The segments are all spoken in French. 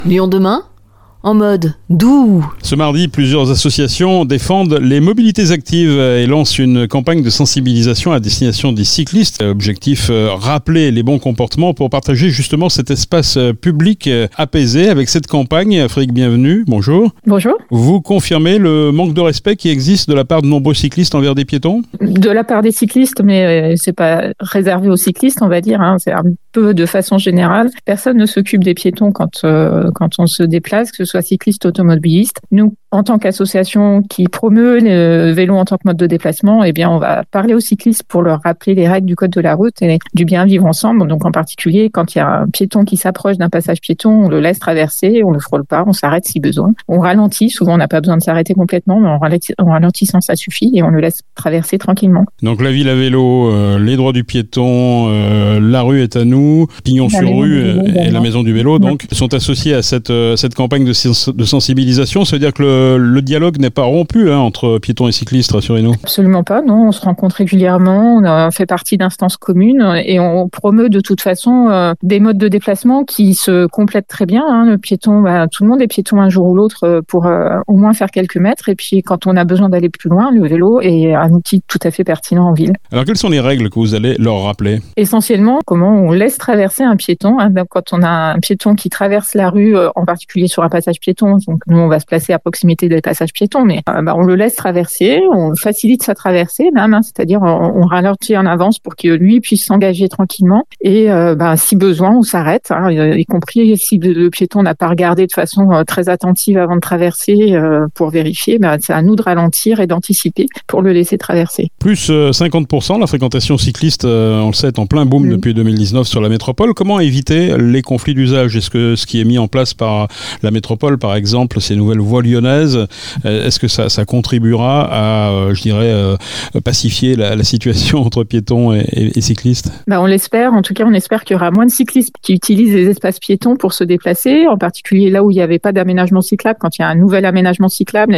Lyon demain, en mode doux. Ce mardi, plusieurs associations défendent les mobilités actives et lancent une campagne de sensibilisation à destination des cyclistes. Objectif, rappeler les bons comportements pour partager justement cet espace public apaisé. Avec cette campagne, Frédéric Bienvenu, bonjour. Bonjour. Vous confirmez le manque de respect qui existe de la part de nombreux cyclistes envers des piétons ? De la part des cyclistes, mais c'est pas réservé aux cyclistes, on va dire. C'est un peu de façon générale. Personne ne s'occupe des piétons quand on se déplace, que ce soit cycliste, automobiliste. Nous, en tant qu'association qui promeut le vélo en tant que mode de déplacement, eh bien, on va parler aux cyclistes pour leur rappeler les règles du code de la route et du bien vivre ensemble. Donc, en particulier, quand il y a un piéton qui s'approche d'un passage piéton, on le laisse traverser, on le frôle pas, on s'arrête si besoin. On ralentit. Souvent, on n'a pas besoin de s'arrêter complètement, mais en ralentissant, ça suffit et on le laisse traverser tranquillement. Donc, la ville à vélo, les droits du piéton, la rue est à nous, pignon sur rue et la maison du vélo, donc, sont associés à cette campagne de sensibilisation. Ça veut dire que le dialogue n'est pas rompu entre piétons et cyclistes, rassurez-nous. Absolument pas, non. On se rencontre régulièrement, on fait partie d'instances communes et on promeut de toute façon des modes de déplacement qui se complètent très bien. Le piéton, tout le monde est piéton un jour ou l'autre pour au moins faire quelques mètres. Et puis quand on a besoin d'aller plus loin, le vélo est un outil tout à fait pertinent en ville. Alors quelles sont les règles que vous allez leur rappeler ? Essentiellement, comment on laisse traverser un piéton. Quand on a un piéton qui traverse la rue, en particulier sur un passage piéton, donc nous on va se placer à proximité des passages piétons, mais on le laisse traverser, on facilite sa traversée même, c'est-à-dire on ralentit en avance pour que lui puisse s'engager tranquillement et si besoin on s'arrête, y compris si le piéton n'a pas regardé de façon très attentive avant de traverser pour vérifier, c'est à nous de ralentir et d'anticiper pour le laisser traverser. Plus 50%, la fréquentation cycliste, on le sait, est en plein boom depuis 2019 sur la métropole. Comment éviter les conflits d'usage ? Est-ce que ce qui est mis en place par la métropole, par exemple, ces nouvelles voies lyonnaises, est-ce que ça contribuera à, pacifier la situation entre piétons et cyclistes ? On l'espère. En tout cas, on espère qu'il y aura moins de cyclistes qui utilisent les espaces piétons pour se déplacer, en particulier là où il n'y avait pas d'aménagement cyclable. Quand il y a un nouvel aménagement cyclable,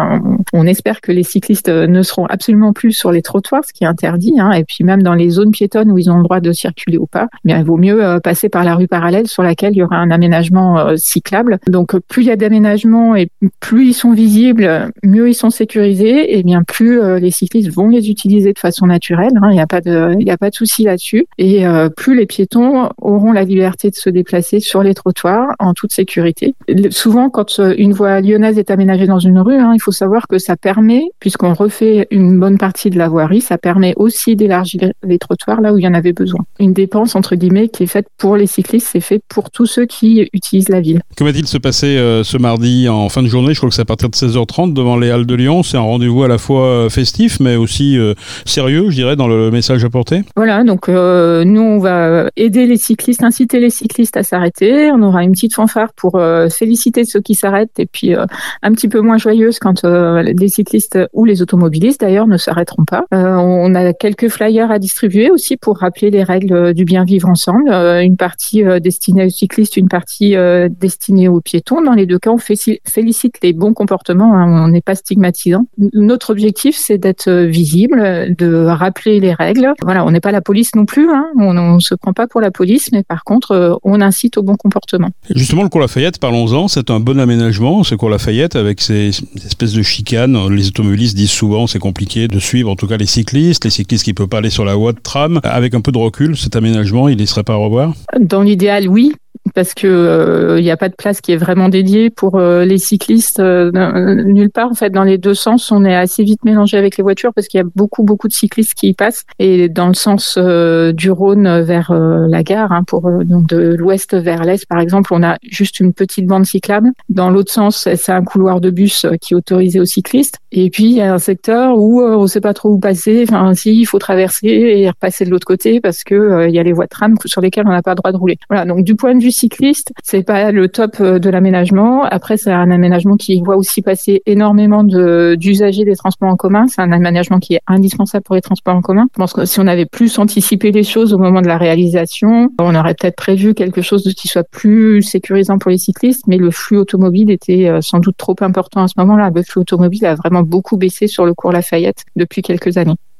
on espère que les cyclistes ne seront absolument plus sur les trottoirs, ce qui est interdit. Et puis même dans les zones piétonnes où ils ont le droit de circuler ou pas, il vaut mieux passer par la rue parallèle sur laquelle il y aura un aménagement cyclable. Donc plus il y a d'aménagements et plus ils sont visibles, mieux ils sont sécurisés, et bien plus les cyclistes vont les utiliser de façon naturelle. Il n'y a pas de souci là-dessus. Et plus les piétons auront la liberté de se déplacer sur les trottoirs en toute sécurité. Souvent, quand une voie lyonnaise est aménagée dans une rue, il faut savoir que ça permet, puisqu'on refait une bonne partie de la voirie, ça permet aussi d'élargir les trottoirs là où il y en avait besoin. Une dépense, entre guillemets, qui est faite pour les cyclistes, c'est fait pour tous ceux qui utilisent la ville. Que va-t-il se passer ce mardi en fin de journée ? Je crois que c'est à partir de 16h30 devant les Halles de Lyon. C'est un rendez-vous à la fois festif, mais aussi sérieux, je dirais, dans le message apporté. Voilà, donc nous, on va aider les cyclistes, inciter les cyclistes à s'arrêter. On aura une petite fanfare pour féliciter ceux qui s'arrêtent et puis un petit peu moins joyeuse quand les cyclistes ou les automobilistes, d'ailleurs, ne s'arrêteront pas. On a quelques flyers à distribuer aussi pour rappeler les règles du bien vivre ensemble. Une partie destinée aux cyclistes, une partie destinée aux piétons. Dans les deux cas, on félicite les bons comportements, on n'est pas stigmatisant. Notre objectif, c'est d'être visible, de rappeler les règles. Voilà, on n'est pas la police non plus, on ne se prend pas pour la police, mais par contre, on incite au bon comportement. Justement, le cours Lafayette, parlons-en, c'est un bon aménagement, ce cours Lafayette, avec ces espèces de chicanes. Les automobilistes disent souvent c'est compliqué de suivre, en tout cas les cyclistes qui ne peuvent pas aller sur la voie de tram. Avec un peu de recul, cet aménagement, il ne serait pas à revoir ? Dans l'idéal, oui. Parce que y a pas de place qui est vraiment dédiée pour les cyclistes nulle part. En fait, dans les deux sens, on est assez vite mélangé avec les voitures parce qu'il y a beaucoup de cyclistes qui y passent. Et dans le sens du Rhône vers la gare, donc de l'ouest vers l'est, par exemple, on a juste une petite bande cyclable. Dans l'autre sens, c'est un couloir de bus qui est autorisé aux cyclistes. Et puis, il y a un secteur où on sait pas trop où passer. Il faut traverser et repasser de l'autre côté parce que il y a les voies de tram sur lesquelles on n'a pas le droit de rouler. Voilà. Donc, du point de vue cycliste, c'est pas le top de l'aménagement. Après, c'est un aménagement qui voit aussi passer énormément d'usagers des transports en commun. C'est un aménagement qui est indispensable pour les transports en commun. Je pense que si on avait plus anticipé les choses au moment de la réalisation, on aurait peut-être prévu quelque chose qui soit plus sécurisant pour les cyclistes, mais le flux automobile était sans doute trop important à ce moment-là. Le flux automobile a vraiment beaucoup baissé sur le cours Lafayette depuis quelques années.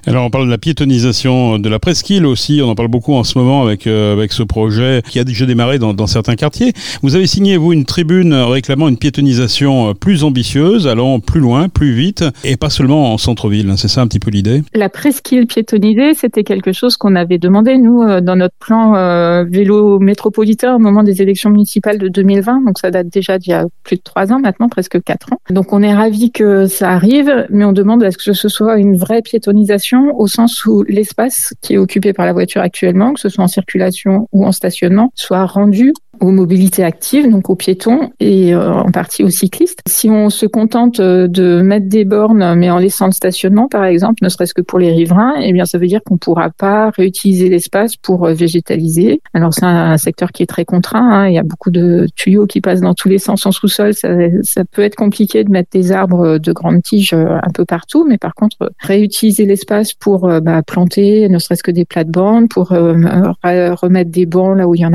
Alors on parle de la piétonisation de la presqu'île aussi, on en parle beaucoup en ce moment avec ce projet qui a déjà démarré dans certains quartiers. Vous avez signé, vous, une tribune réclamant une piétonisation plus ambitieuse, allant plus loin, plus vite, et pas seulement en centre-ville. C'est ça un petit peu l'idée? La presqu'île piétonisée, c'était quelque chose qu'on avait demandé, nous, dans notre plan vélo métropolitain au moment des élections municipales de 2020. Donc ça date déjà d'il y a plus de 3 ans maintenant, presque 4 ans. Donc on est ravis que ça arrive, mais on demande à ce que ce soit une vraie piétonisation au sens où l'espace qui est occupé par la voiture actuellement, que ce soit en circulation ou en stationnement, soit rendu aux mobilités actives, donc aux piétons et en partie aux cyclistes. Si on se contente de mettre des bornes, mais en laissant le stationnement, par exemple, ne serait-ce que pour les riverains, eh bien, ça veut dire qu'on ne pourra pas réutiliser l'espace pour végétaliser. Alors, c'est un secteur qui est très contraint, hein. Il y a beaucoup de tuyaux qui passent dans tous les sens en sous-sol. Ça peut être compliqué de mettre des arbres de grandes tiges un peu partout, mais par contre, réutiliser l'espace pour planter, ne serait-ce que des plates-bandes, pour remettre des bancs là où il y en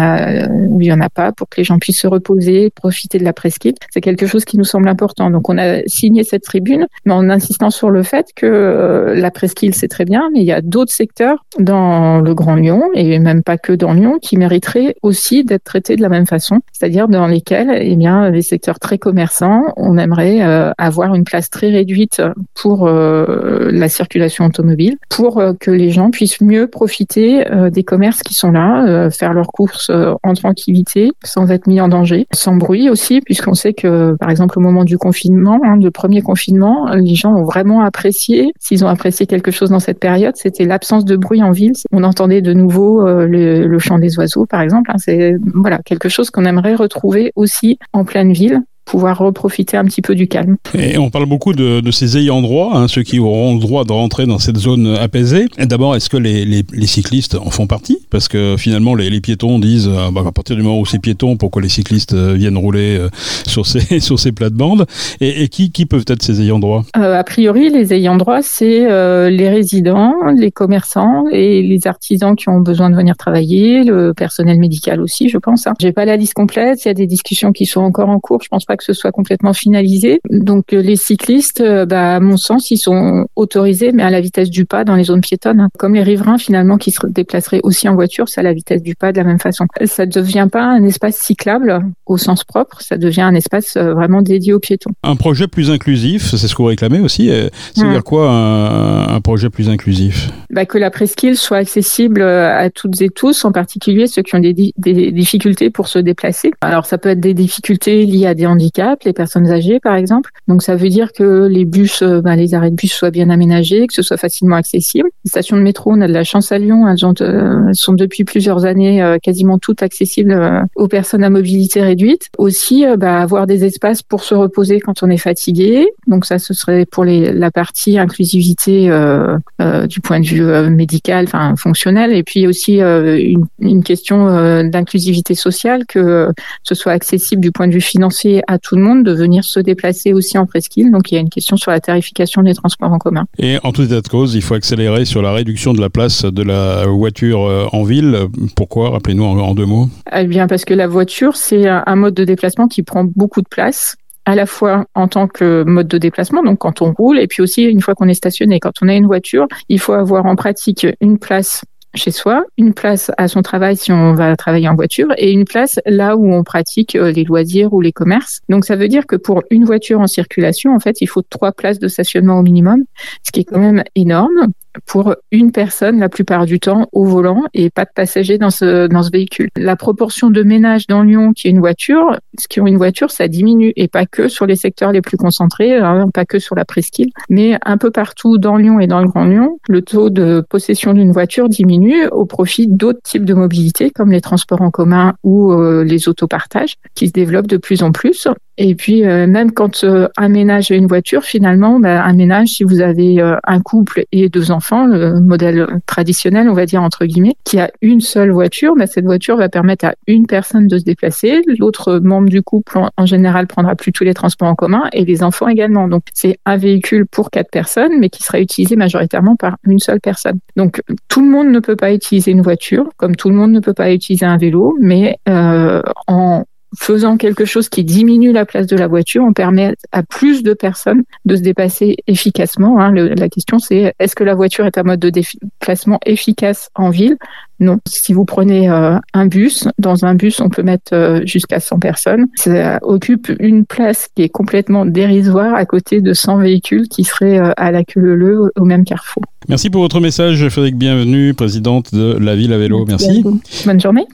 a pas, pour que les gens puissent se reposer, profiter de la presqu'île. C'est quelque chose qui nous semble important. Donc, on a signé cette tribune, mais en insistant sur le fait que la presqu'île, c'est très bien, mais il y a d'autres secteurs dans le Grand Lyon, et même pas que dans Lyon, qui mériteraient aussi d'être traités de la même façon. C'est-à-dire dans lesquels, eh bien, les secteurs très commerçants, on aimerait avoir une place très réduite pour la circulation automobile, pour que les gens puissent mieux profiter des commerces qui sont là, faire leurs courses en tranquillité, sans être mis en danger, sans bruit aussi, puisqu'on sait que, par exemple, au moment du confinement, le premier confinement, les gens ont vraiment apprécié, s'ils ont apprécié quelque chose dans cette période, c'était l'absence de bruit en ville. On entendait de nouveau le chant des oiseaux, par exemple. C'est quelque chose qu'on aimerait retrouver aussi en pleine ville, pouvoir reprofiter un petit peu du calme. Et on parle beaucoup de ces ayants droit, ceux qui auront le droit de rentrer dans cette zone apaisée. Et d'abord, est-ce que les cyclistes en font partie? Parce que finalement, les piétons disent, à partir du moment où c'est piéton, pourquoi les cyclistes viennent rouler sur ces plates-bandes? Et qui peuvent être ces ayants droit? A priori, les ayants droit, c'est les résidents, les commerçants et les artisans qui ont besoin de venir travailler, le personnel médical aussi, je pense. J'ai pas la liste complète, il y a des discussions qui sont encore en cours, je pense pas que ce soit complètement finalisé. Donc les cyclistes, à mon sens, ils sont autorisés, mais à la vitesse du pas dans les zones piétonnes. Comme les riverains, finalement, qui se déplaceraient aussi en voiture, c'est à la vitesse du pas de la même façon. Ça ne devient pas un espace cyclable au sens propre, ça devient un espace vraiment dédié aux piétons. Un projet plus inclusif, c'est ce que vous réclamez aussi. C'est-à-dire quoi un projet plus inclusif? Que la presqu'île soit accessible à toutes et tous, en particulier ceux qui ont des difficultés pour se déplacer. Alors ça peut être des difficultés liées à des handicaps, les personnes âgées par exemple. Donc ça veut dire que les bus, les arrêts de bus soient bien aménagés, que ce soit facilement accessible. Les stations de métro, on a de la chance à Lyon, elles sont depuis plusieurs années quasiment toutes accessibles aux personnes à mobilité réduite. Aussi, avoir des espaces pour se reposer quand on est fatigué. Donc ça, ce serait pour la partie inclusivité du point de vue médical, fonctionnel, et puis aussi une question d'inclusivité sociale, que ce soit accessible du point de vue financier à tout le monde de venir se déplacer aussi en presqu'île. Donc il y a une question sur la tarification des transports en commun. Et en tout état de cause, il faut accélérer sur la réduction de la place de la voiture en ville. Pourquoi? Rappelez-nous en 2 mots. Eh bien parce que la voiture, c'est un mode de déplacement qui prend beaucoup de place, à la fois en tant que mode de déplacement, donc quand on roule, et puis aussi une fois qu'on est stationné. Quand on a une voiture, il faut avoir en pratique une place chez soi, une place à son travail si on va travailler en voiture, et une place là où on pratique les loisirs ou les commerces. Donc ça veut dire que pour une voiture en circulation, en fait, il faut 3 places de stationnement au minimum, ce qui est quand même énorme pour une personne la plupart du temps au volant et pas de passagers dans ce véhicule. La proportion de ménages dans Lyon qui ont une voiture, ça diminue, et pas que sur les secteurs les plus concentrés, pas que sur la presqu'île, mais un peu partout dans Lyon et dans le Grand Lyon, le taux de possession d'une voiture diminue au profit d'autres types de mobilité comme les transports en commun ou les autopartages qui se développent de plus en plus. Et puis, même quand un ménage a une voiture, finalement, un ménage, si vous avez un couple et 2 enfants, le modèle traditionnel, on va dire, entre guillemets, qui a une seule voiture, cette voiture va permettre à une personne de se déplacer. L'autre membre du couple, en général, prendra plus tous les transports en commun, et les enfants également. Donc, c'est un véhicule pour 4 personnes, mais qui sera utilisé majoritairement par une seule personne. Donc, tout le monde ne peut pas utiliser une voiture, comme tout le monde ne peut pas utiliser un vélo, mais en faisant quelque chose qui diminue la place de la voiture, on permet à plus de personnes de se déplacer efficacement. La question, c'est est-ce que la voiture est un mode de déplacement efficace en ville ? Non. Si vous prenez un bus, dans un bus, on peut mettre jusqu'à 100 personnes. Ça occupe une place qui est complètement dérisoire à côté de 100 véhicules qui seraient à la queue leu au même carrefour. Merci pour votre message, Frédérique Bienvenue, présidente de La Ville à vélo. Merci. Bonne journée.